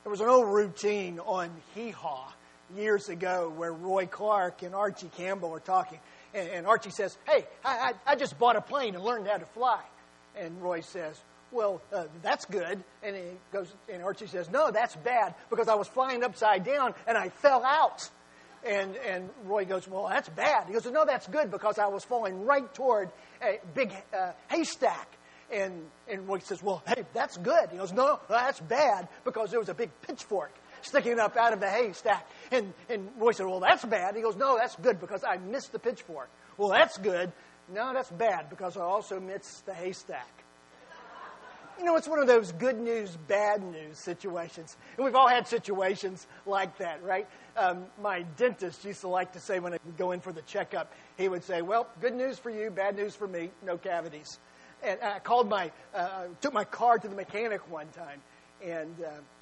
There was an old routine on Hee Haw years ago where Roy Clark and Archie Campbell are talking. And Archie says, hey, I just bought a plane and learned how to fly. And Roy says, well, that's good. And Archie says, no, that's bad because I was flying upside down and I fell out. And Roy goes, well, that's bad. He goes, no, that's good because I was falling right toward a big haystack. And Roy says, well, hey, that's good. He goes, no, that's bad because there was a big pitchfork sticking up out of the haystack. And Roy said, well, that's bad. He goes, no, that's good because I missed the pitchfork. Well, that's good. No, that's bad because I also missed the haystack. You know, it's one of those good news, bad news situations. And we've all had situations like that, right? My dentist used to like to say when I would go in for the checkup, he would say, well, good news for you, bad news for me, no cavities. And I took my car to the mechanic one time, and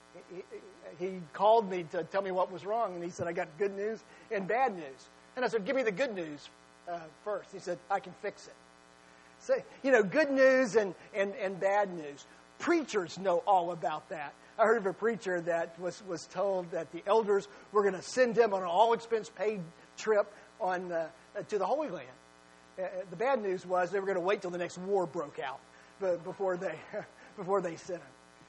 he called me to tell me what was wrong, and he said, I got good news and bad news. And I said, give me the good news first. He said, I can fix it. So, you know, good news and bad news. Preachers know all about that. I heard of a preacher that was told that the elders were going to send him on an all-expense-paid trip to the Holy Land. The bad news was they were going to wait till the next war broke out before they sent him.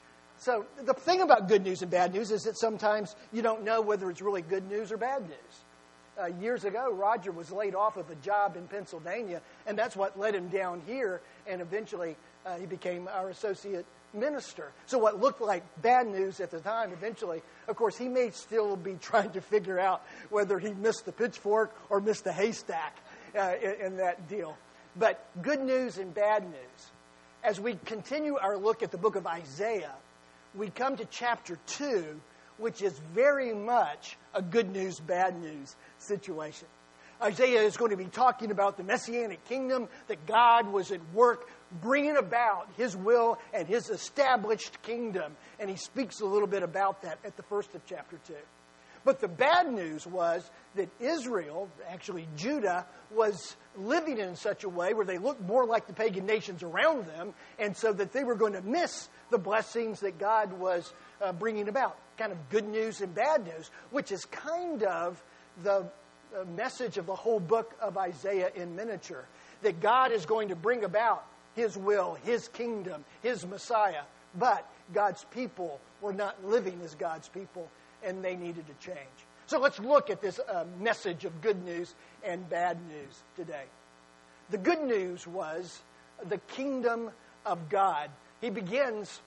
So the thing about good news and bad news is that sometimes you don't know whether it's really good news or bad news. Years ago, Roger was laid off of a job in Pennsylvania, and that's what led him down here, and eventually he became our associate minister. So what looked like bad news at the time, eventually, of course, he may still be trying to figure out whether he missed the pitchfork or missed the haystack in that deal. But good news and bad news. As we continue our look at the book of Isaiah, we come to chapter 2, which is very much a good news, bad news situation. Isaiah is going to be talking about the Messianic kingdom, that God was at work bringing about His will and His established kingdom. And he speaks a little bit about that at the first of chapter 2. But the bad news was that Israel, actually Judah, was living in such a way where they looked more like the pagan nations around them, and so that they were going to miss the blessings that God was bringing about. Kind of good news and bad news, which is kind of the message of the whole book of Isaiah in miniature. That God is going to bring about His will, His kingdom, His Messiah. But God's people were not living as God's people, and they needed to change. So let's look at this message of good news and bad news today. The good news was the kingdom of God. He begins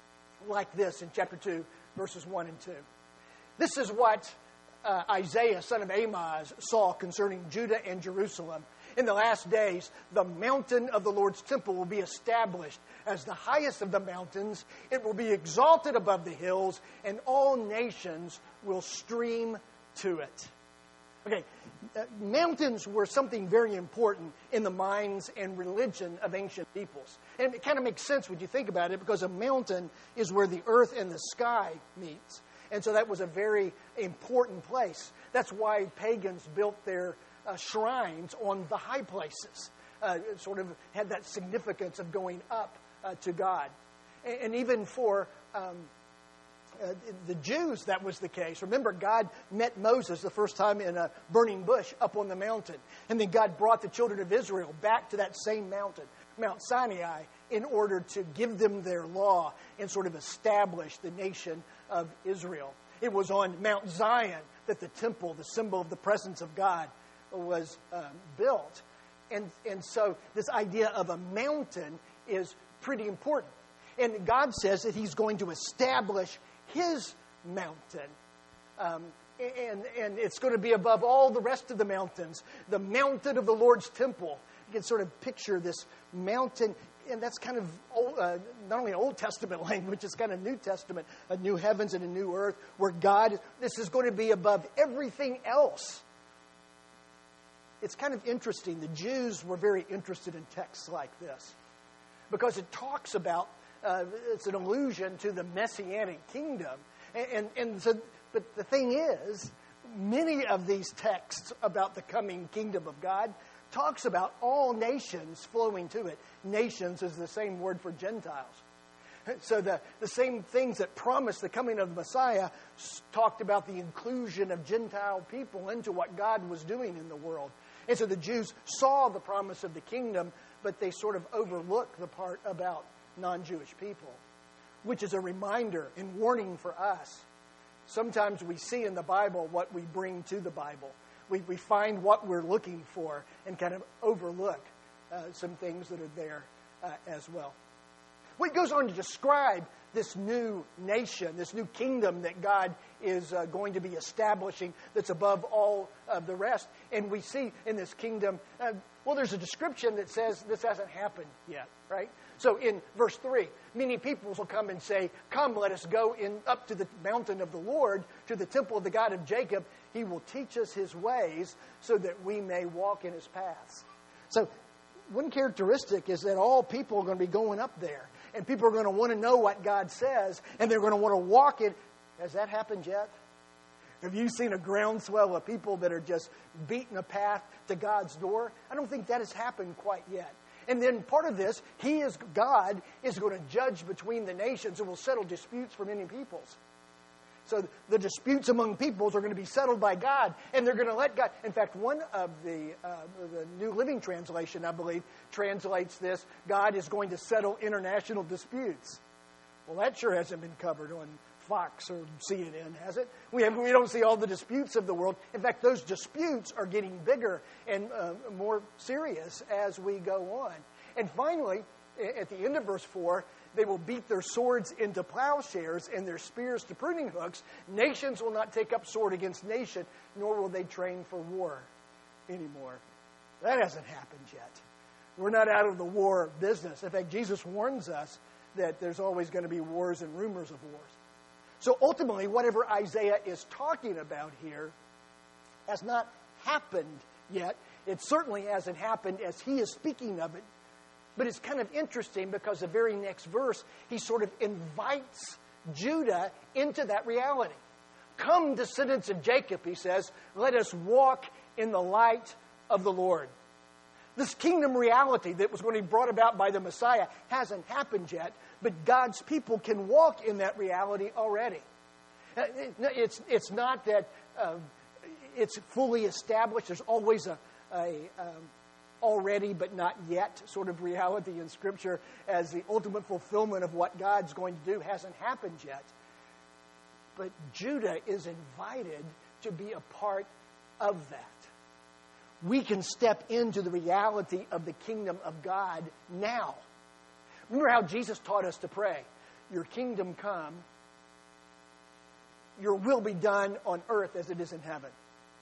like this in chapter 2, verses 1 and 2. This is what Isaiah, son of Amoz, saw concerning Judah and Jerusalem. In the last days, the mountain of the Lord's temple will be established as the highest of the mountains. It will be exalted above the hills, and all nations will stream to it. Okay, mountains were something very important in the minds and religion of ancient peoples. And it kind of makes sense when you think about it, because a mountain is where the earth and the sky meets. And so that was a very important place. That's why pagans built their shrines on the high places. It sort of had that significance of going up to God. And even for the Jews, that was the case. Remember, God met Moses the first time in a burning bush up on the mountain. And then God brought the children of Israel back to that same mountain, Mount Sinai, in order to give them their law and sort of establish the nation of Israel. It was on Mount Zion that the temple, the symbol of the presence of God, was built. And so this idea of a mountain is pretty important. And God says that He's going to establish His mountain. And it's going to be above all the rest of the mountains. The mountain of the Lord's temple. You can sort of picture this mountain. And that's kind of old, not only Old Testament language, it's kind of New Testament, a new heavens and a new earth, where God, this is going to be above everything else. It's kind of interesting. The Jews were very interested in texts like this, because it talks about, it's an allusion to the Messianic kingdom. And so, but the thing is, many of these texts about the coming kingdom of God talks about all nations flowing to it. Nations is the same word for Gentiles. So the same things that promised the coming of the Messiah talked about the inclusion of Gentile people into what God was doing in the world. And so the Jews saw the promise of the kingdom, but they sort of overlooked the part about non-Jewish people, which is a reminder and warning for us. Sometimes we see in the Bible what we bring to the Bible. We find what we're looking for and kind of overlook some things that are there as well. Well, it goes on to describe this new nation, this new kingdom that God is going to be establishing that's above all of the rest. And we see in this kingdom, there's a description that says this hasn't happened yet, right? So in verse 3, many peoples will come and say, "Come, let us go up to the mountain of the Lord, to the temple of the God of Jacob. He will teach us his ways so that we may walk in his paths." So one characteristic is that all people are going to be going up there. And people are going to want to know what God says, and they're going to want to walk it. Has that happened yet? Have you seen a groundswell of people that are just beating a path to God's door? I don't think that has happened quite yet. And then part of this, God is going to judge between the nations and will settle disputes for many peoples. So the disputes among peoples are going to be settled by God, and they're going to let God. In fact, one of the New Living Translation, I believe, translates this: God is going to settle international disputes. Well, that sure hasn't been covered on Fox or CNN, has it? We don't see all the disputes of the world. In fact, those disputes are getting bigger and more serious as we go on. And finally, at the end of verse 4, they will beat their swords into plowshares and their spears to pruning hooks. Nations will not take up sword against nation, nor will they train for war anymore. That hasn't happened yet. We're not out of the war business. In fact, Jesus warns us that there's always going to be wars and rumors of wars. So ultimately, whatever Isaiah is talking about here has not happened yet. It certainly hasn't happened as he is speaking of it. But it's kind of interesting because the very next verse, he sort of invites Judah into that reality. "Come, descendants of Jacob," he says, "let us walk in the light of the Lord." This kingdom reality that was going to be brought about by the Messiah hasn't happened yet, but God's people can walk in that reality already. It's not that it's fully established. There's always a already but not yet sort of reality in Scripture as the ultimate fulfillment of what God's going to do hasn't happened yet. But Judah is invited to be a part of that. We can step into the reality of the kingdom of God now. Remember how Jesus taught us to pray, "Your kingdom come, your will be done on earth as it is in heaven."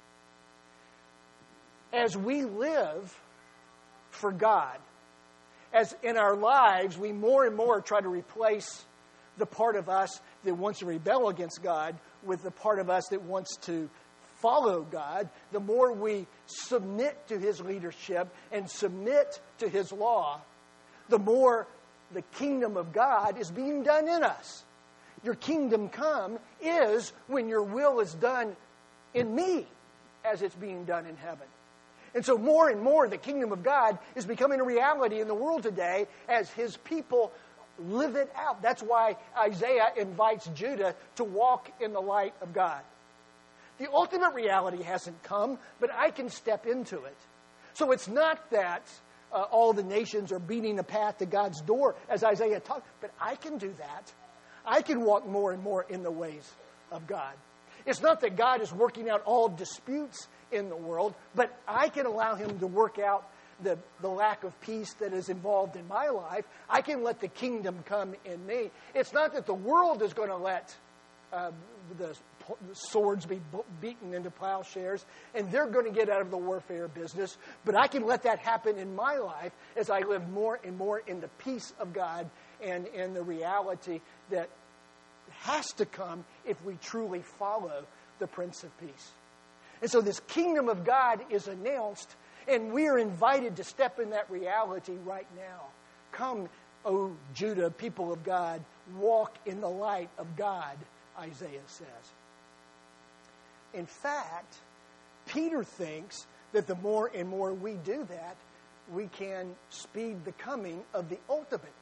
As we live for God, as in our lives we more and more try to replace the part of us that wants to rebel against God with the part of us that wants to follow God, the more we submit to his leadership and submit to his law, the more the kingdom of God is being done in us. Your kingdom come is when your will is done in me as it's being done in heaven. And so more and more the kingdom of God is becoming a reality in the world today as his people live it out. That's why Isaiah invites Judah to walk in the light of God. The ultimate reality hasn't come, but I can step into it. So it's not that all the nations are beating a path to God's door, as Isaiah taught, but I can do that. I can walk more and more in the ways of God. It's not that God is working out all disputes in the world, but I can allow him to work out the lack of peace that is involved in my life. I can let the kingdom come in me. It's not that the world is going to let the swords be beaten into plowshares and they're going to get out of the warfare business, but I can let that happen in my life as I live more and more in the peace of God and in the reality that has to come if we truly follow the Prince of Peace. And so this kingdom of God is announced, and we are invited to step in that reality right now. Come, O Judah, people of God, walk in the light of God, Isaiah says. In fact, Peter thinks that the more and more we do that, we can speed the coming of the ultimate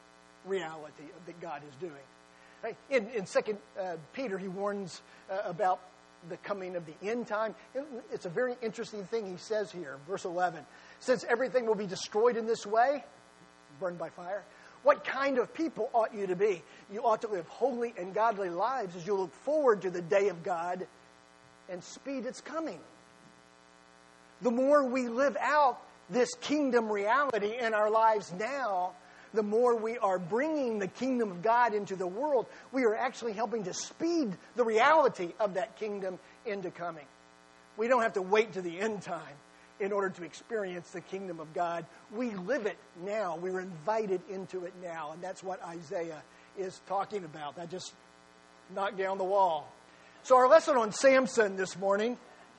reality that God is doing. Right? In 2 Peter, he warns about the coming of the end time. It's a very interesting thing he says here, verse 11. Since everything will be destroyed in this way, burned by fire, what kind of people ought you to be? You ought to live holy and godly lives as you look forward to the day of God and speed its coming. The more we live out this kingdom reality in our lives now, the more we are bringing the kingdom of God into the world, we are actually helping to speed the reality of that kingdom into coming. We don't have to wait to the end time in order to experience the kingdom of God. We live it now. We're invited into it now. And that's what Isaiah is talking about. That just knocked down the wall. So our lesson on Samson this morning.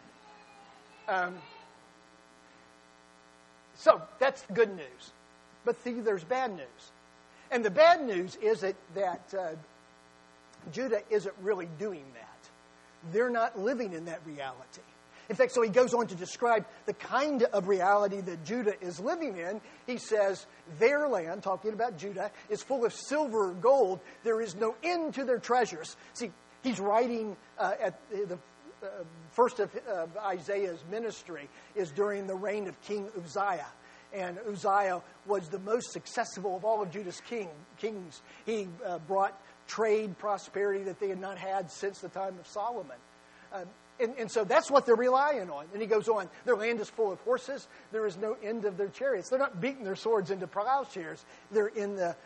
So that's good news. But see, there's bad news. And the bad news is that Judah isn't really doing that. They're not living in that reality. In fact, so he goes on to describe the kind of reality that Judah is living in. He says, their land, talking about Judah, is full of silver or gold. There is no end to their treasures. See, he's writing at the first of Isaiah's ministry is during the reign of King Uzziah. And Uzziah was the most successful of all of Judah's kings. He brought trade prosperity that they had not had since the time of Solomon. And so that's what they're relying on. And he goes on, their land is full of horses. There is no end of their chariots. They're not beating their swords into plowshares. They're in the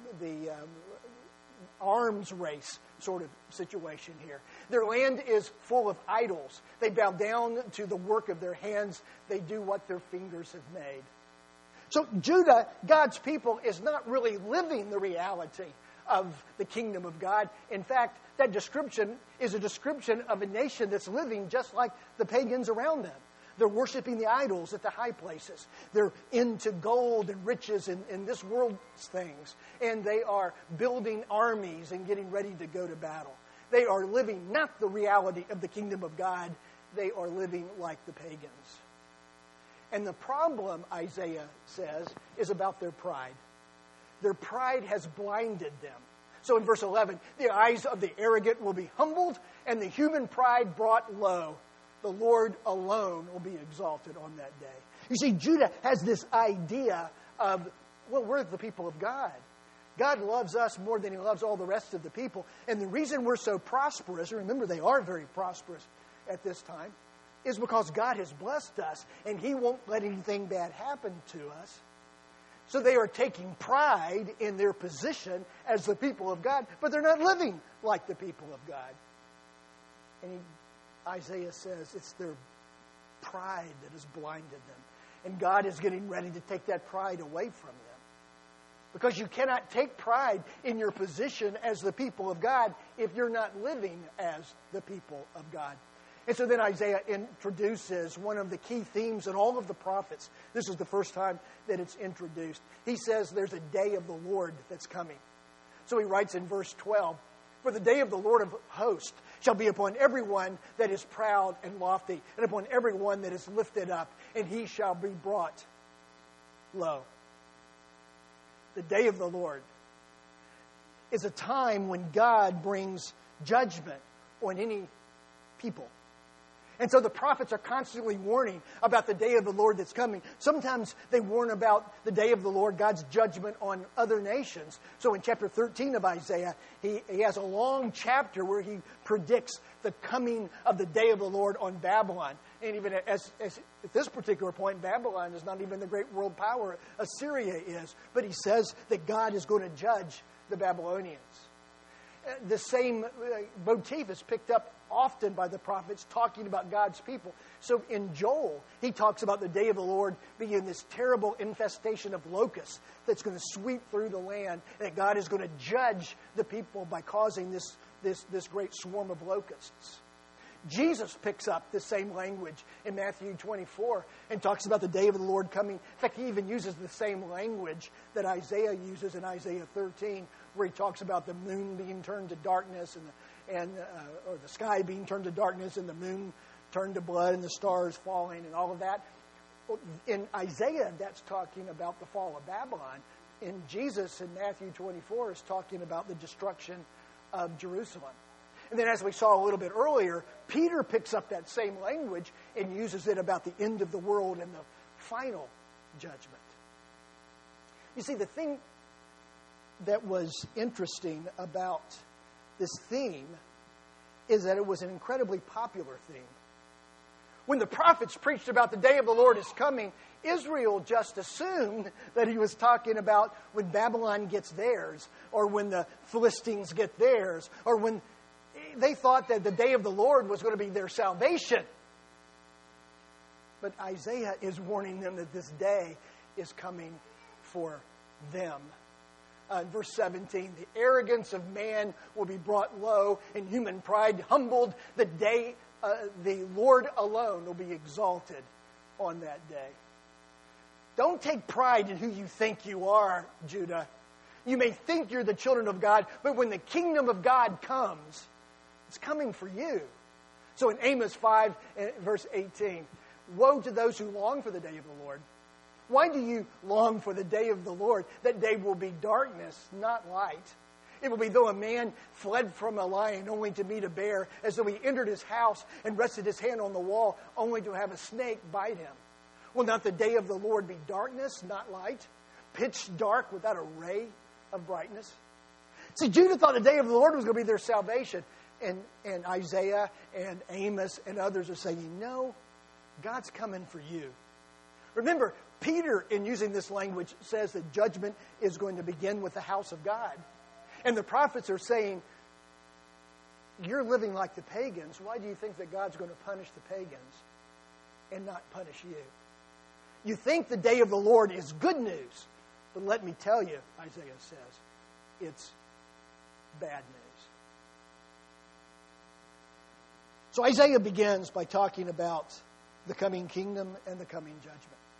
arms race sort of situation here. Their land is full of idols. They bow down to the work of their hands. They do what their fingers have made. So Judah, God's people, is not really living the reality of the kingdom of God. In fact, that description is a description of a nation that's living just like the pagans around them. They're worshiping the idols at the high places. They're into gold and riches and this world's things. And they are building armies and getting ready to go to battle. They are living not the reality of the kingdom of God. They are living like the pagans. And the problem, Isaiah says, is about their pride. Their pride has blinded them. So in verse 11, the eyes of the arrogant will be humbled, and the human pride brought low. The Lord alone will be exalted on that day. You see, Judah has this idea of, well, we're the people of God. God loves us more than he loves all the rest of the people. And the reason we're so prosperous, remember they are very prosperous at this time, is because God has blessed us, and he won't let anything bad happen to us. So they are taking pride in their position as the people of God, but they're not living like the people of God. And Isaiah says it's their pride that has blinded them. And God is getting ready to take that pride away from them. Because you cannot take pride in your position as the people of God if you're not living as the people of God. And so then Isaiah introduces one of the key themes in all of the prophets. This is the first time that it's introduced. He says there's a day of the Lord that's coming. So he writes in verse 12, for the day of the Lord of hosts shall be upon everyone that is proud and lofty, and upon everyone that is lifted up, and he shall be brought low. The day of the Lord is a time when God brings judgment on any people. And so the prophets are constantly warning about the day of the Lord that's coming. Sometimes they warn about the day of the Lord, God's judgment on other nations. So in chapter 13 of Isaiah, he has a long chapter where he predicts the coming of the day of the Lord on Babylon. And even as at this particular point, Babylon is not even the great world power Assyria is. But he says that God is going to judge the Babylonians. The same motif is picked up often by the prophets talking about God's people. So in Joel, he talks about the day of the Lord being this terrible infestation of locusts that's going to sweep through the land, and that God is going to judge the people by causing this great swarm of locusts. Jesus picks up the same language in Matthew 24 and talks about the day of the Lord coming. In fact, he even uses the same language that Isaiah uses in Isaiah 13, where he talks about the moon being turned to darkness or the sky being turned to darkness and the moon turned to blood and the stars falling and all of that. In Isaiah, that's talking about the fall of Babylon. And Jesus in Matthew 24 is talking about the destruction of Jerusalem. And then as we saw a little bit earlier, Peter picks up that same language and uses it about the end of the world and the final judgment. You see, the thing that was interesting about this theme is that it was an incredibly popular theme. When the prophets preached about the day of the Lord is coming, Israel just assumed that he was talking about when Babylon gets theirs, or when the Philistines get theirs, or when they thought that the day of the Lord was going to be their salvation. But Isaiah is warning them that this day is coming for them. Verse 17, the arrogance of man will be brought low, and human pride humbled. The day the Lord alone will be exalted on that day. Don't take pride in who you think you are, Judah. You may think you're the children of God, but when the kingdom of God comes, it's coming for you. So in Amos 5, verse 18, woe to those who long for the day of the Lord. Why do you long for the day of the Lord? That day will be darkness, not light. It will be though a man fled from a lion only to meet a bear, as though he entered his house and rested his hand on the wall only to have a snake bite him. Will not the day of the Lord be darkness, not light? Pitch dark without a ray of brightness? See, Judah thought the day of the Lord was going to be their salvation. And Isaiah and Amos and others are saying, no, God's coming for you. Remember, Peter, in using this language, says that judgment is going to begin with the house of God. And the prophets are saying, you're living like the pagans. Why do you think that God's going to punish the pagans and not punish you? You think the day of the Lord is good news. But let me tell you, Isaiah says, it's bad news. So Isaiah begins by talking about the coming kingdom and the coming judgment.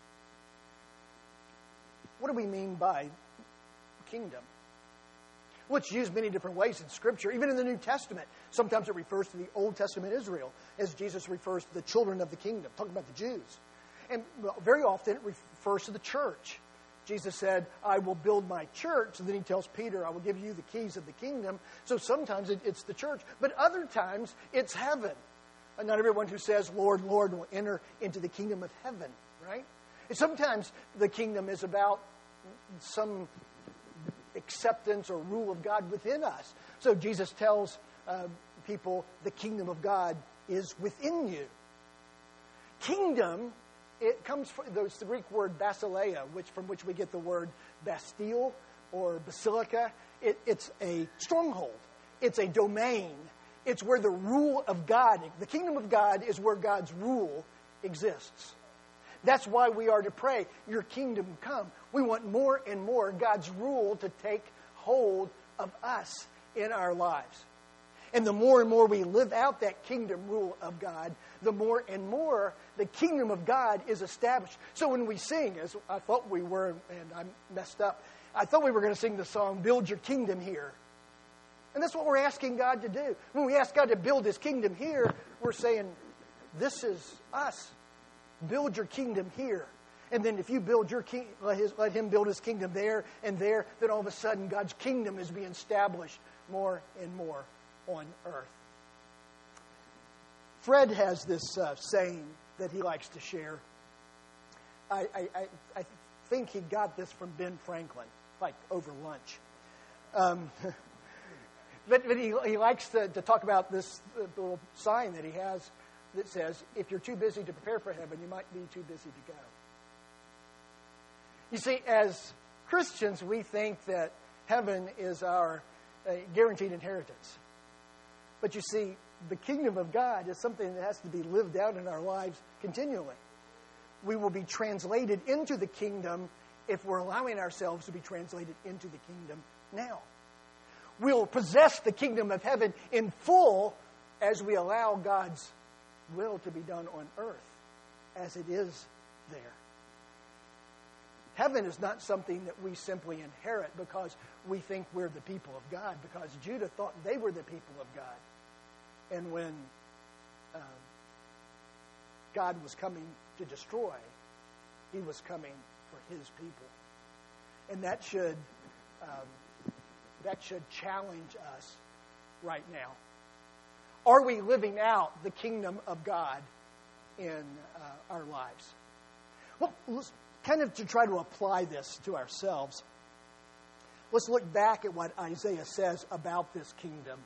What do we mean by kingdom? Well, it's used many different ways in Scripture, even in the New Testament. Sometimes it refers to the Old Testament Israel, as Jesus refers to the children of the kingdom, talking about the Jews. And very often it refers to the church. Jesus said, I will build my church. And then he tells Peter, I will give you the keys of the kingdom. So sometimes it's the church, but other times it's heaven. And not everyone who says, Lord, Lord, will enter into the kingdom of heaven, right? And sometimes the kingdom is about some acceptance or rule of God within us. So Jesus tells people the kingdom of God is within you. Kingdom, it comes from the Greek word basileia, from which we get the word Bastille or basilica. It's a stronghold. It's a domain. It's where the rule of God, the kingdom of God is where God's rule exists. That's why we are to pray, your kingdom come. We want more and more God's rule to take hold of us in our lives. And the more and more we live out that kingdom rule of God, the more and more the kingdom of God is established. So when we sing, as I thought we were, and I messed up, I thought we were going to sing the song, Build Your Kingdom Here. And that's what we're asking God to do. When we ask God to build His kingdom here, we're saying, this is us. Build your kingdom here. And then if you build your king, let Him build His kingdom there and there, then all of a sudden God's kingdom is being established more and more on earth. Fred has this saying that he likes to share. I think he got this from Ben Franklin, like over lunch. But he likes to talk about this little sign that he has that says, if you're too busy to prepare for heaven, you might be too busy to go. You see, as Christians, we think that heaven is our guaranteed inheritance. But you see, the kingdom of God is something that has to be lived out in our lives continually. We will be translated into the kingdom if we're allowing ourselves to be translated into the kingdom now. We'll possess the kingdom of heaven in full as we allow God's will to be done on earth as it is there. Heaven is not something that we simply inherit because we think we're the people of God, because Judah thought they were the people of God. And when God was coming to destroy, He was coming for His people. And that should challenge us right now. Are we living out the kingdom of God in our lives? Well, let's kind of to try to apply this to ourselves. Let's look back at what Isaiah says about this kingdom.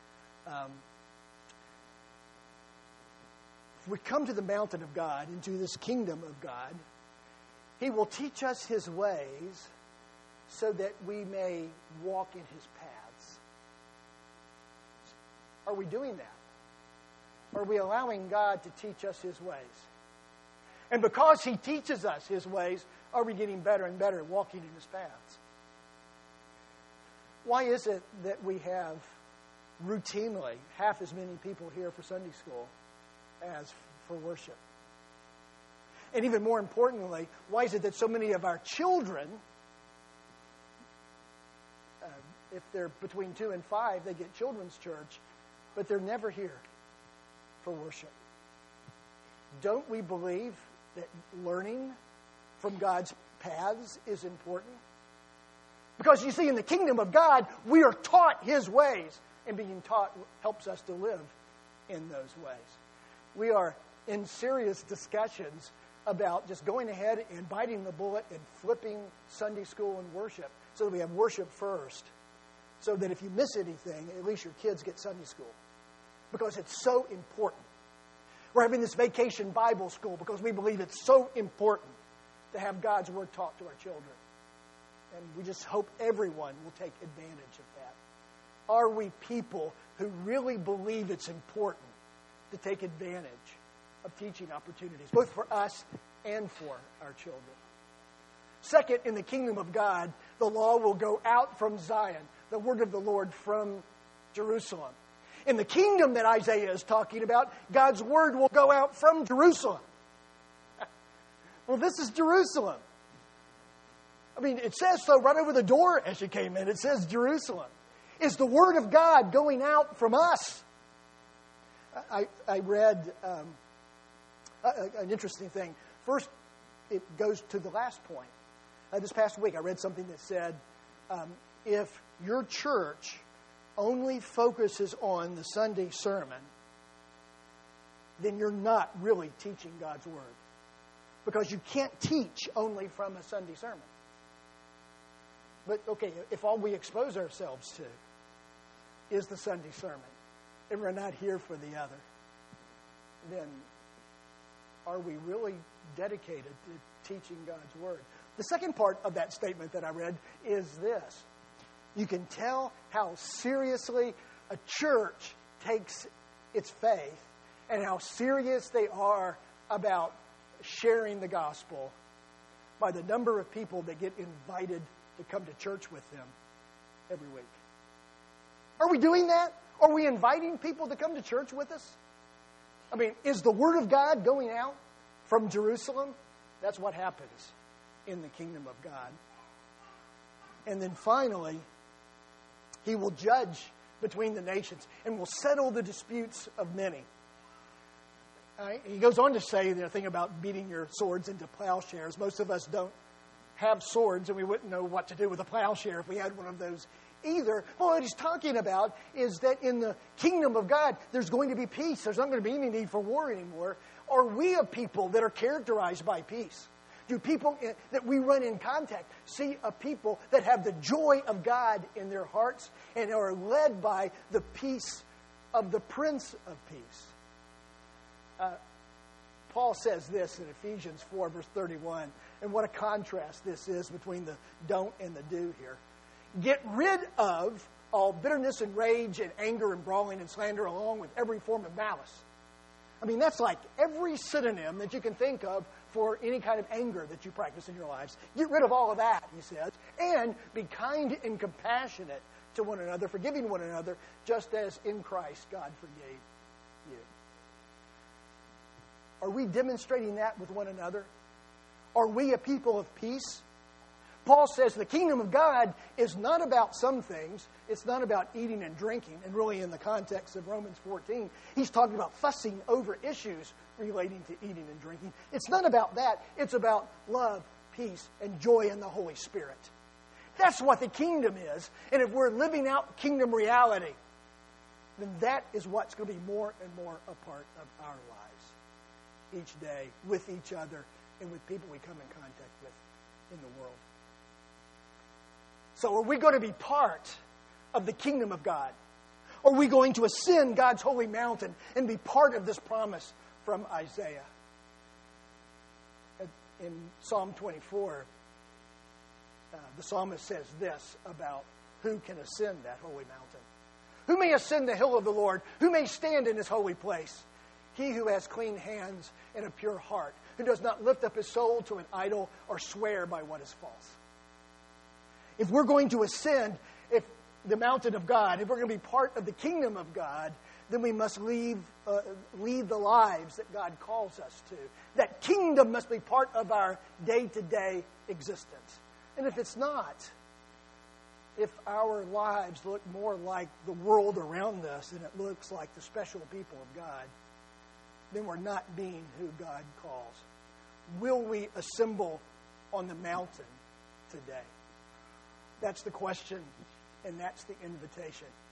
If we come to the mountain of God, into this kingdom of God, He will teach us His ways so that we may walk in His paths. Are we doing that? Are we allowing God to teach us His ways? And because He teaches us His ways, are we getting better and better at walking in His paths? Why is it that we have routinely half as many people here for Sunday school as for worship? And even more importantly, why is it that so many of our children, if they're between 2 and 5, they get children's church, but they're never here for worship? Don't we believe that learning from God's paths is important? Because you see, in the kingdom of God, we are taught His ways, and being taught helps us to live in those ways. We are in serious discussions about just going ahead and biting the bullet and flipping Sunday school and worship so that we have worship first, so that if you miss anything, at least your kids get Sunday school, because it's so important. We're having this vacation Bible school because we believe it's so important to have God's Word taught to our children. And we just hope everyone will take advantage of that. Are we people who really believe it's important to take advantage of teaching opportunities, both for us and for our children? Second, in the kingdom of God, the law will go out from Zion, the word of the Lord from Jerusalem. In the kingdom that Isaiah is talking about, God's word will go out from Jerusalem. Well, this is Jerusalem. I mean, it says so right over the door as you came in. It says Jerusalem. Is the word of God going out from us? I read an interesting thing. First, it goes to the last point. This past week, I read something that said, if your church only focuses on the Sunday sermon, then you're not really teaching God's Word. Because you can't teach only from a Sunday sermon. But, okay, if all we expose ourselves to is the Sunday sermon, and we're not here for the other, then are we really dedicated to teaching God's Word? The second part of that statement that I read is this. You can tell how seriously a church takes its faith and how serious they are about sharing the gospel by the number of people that get invited to come to church with them every week. Are we doing that? Are we inviting people to come to church with us? I mean, is the Word of God going out from Jerusalem? That's what happens in the kingdom of God. And then finally, He will judge between the nations and will settle the disputes of many. He goes on to say the thing about beating your swords into plowshares. Most of us don't have swords, and we wouldn't know what to do with a plowshare if we had one of those either. Well, what he's talking about is that in the kingdom of God, there's going to be peace. There's not going to be any need for war anymore. Are we a people that are characterized by peace? Do people that we run in contact see a people that have the joy of God in their hearts and are led by the peace of the Prince of Peace? Paul says this in Ephesians 4, verse 31, and what a contrast this is between the don't and the do here. Get rid of all bitterness and rage and anger and brawling and slander along with every form of malice. I mean, that's like every synonym that you can think of for any kind of anger that you practice in your lives. Get rid of all of that, he says, and be kind and compassionate to one another, forgiving one another, just as in Christ God forgave you. Are we demonstrating that with one another? Are we a people of peace? Paul says the kingdom of God is not about some things. It's not about eating and drinking. And really in the context of Romans 14, he's talking about fussing over issues relating to eating and drinking. It's not about that. It's about love, peace, and joy in the Holy Spirit. That's what the kingdom is. And if we're living out kingdom reality, then that is what's going to be more and more a part of our lives each day, with each other, and with people we come in contact with in the world. So are we going to be part of the kingdom of God? Are we going to ascend God's holy mountain and be part of this promise from Isaiah? In Psalm 24, the psalmist says this about who can ascend that holy mountain. Who may ascend the hill of the Lord? Who may stand in his holy place? He who has clean hands and a pure heart, who does not lift up his soul to an idol or swear by what is false. If we're going to ascend the mountain of God, if we're going to be part of the kingdom of God, then we must lead the lives that God calls us to. That kingdom must be part of our day-to-day existence. And if it's not, if our lives look more like the world around us than it looks like the special people of God, then we're not being who God calls. Will we assemble on the mountain today? That's the question, and that's the invitation.